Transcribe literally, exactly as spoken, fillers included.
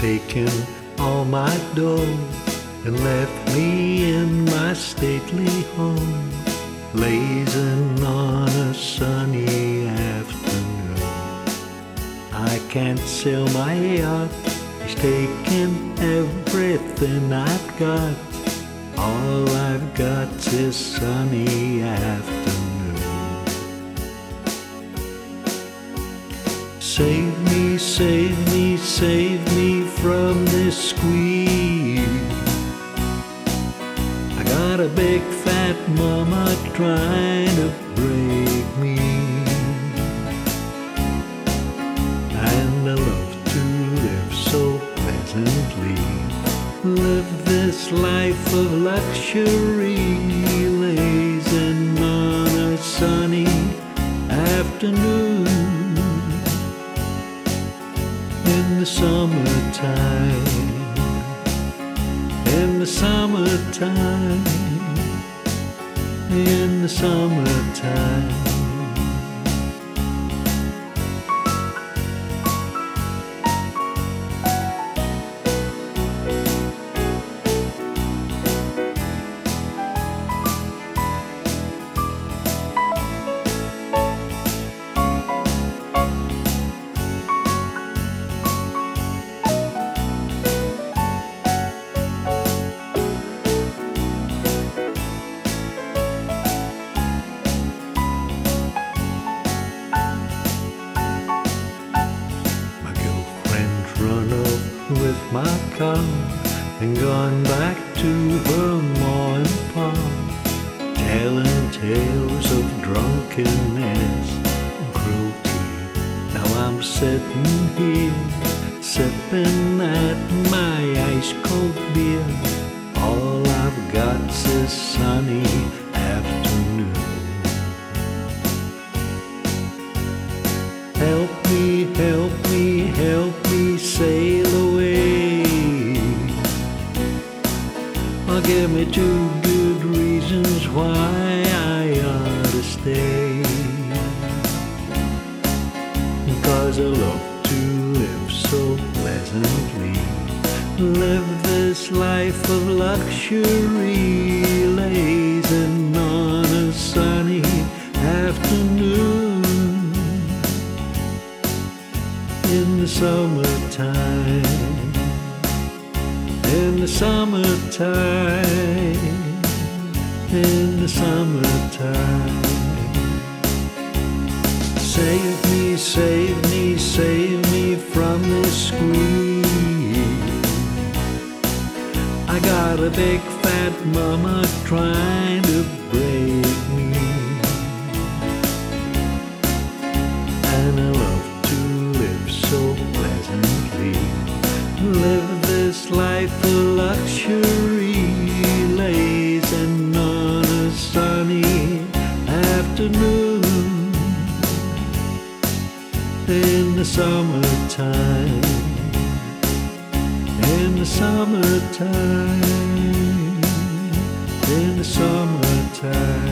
taken all my dough and left me in my stately home, blazing on a sunny afternoon. I can't sell my yacht, he's taken everything I've got. All I've got's this sunny afternoon. Save me, save me, save me from this squeeze. I got a big fat mama trying to break me, and I love to live so pleasantly, live this life of luxury, lazing on a sunny afternoon. In the summertime, in the summertime, in the summertime. With my car and gone back to her ma and pa, telling tales of drunkenness and cruelty. Now I'm sitting here, sipping at my ice cold beer. All I've got's this sunny afternoon. Help me, help me, help me sail away. Or give me two good reasons why I ought to stay. Cause I love to live so pleasantly, live this life of luxury, lazing on a sunny afternoon. In the summertime, in the summertime, in the summertime. Save me, save me, save me from this squeeze. I got a big fat mama trying to break me, and I love to live so pleasantly, live this life of luxury, lazing on a sunny afternoon. In the summertime, in the summertime, in the summertime.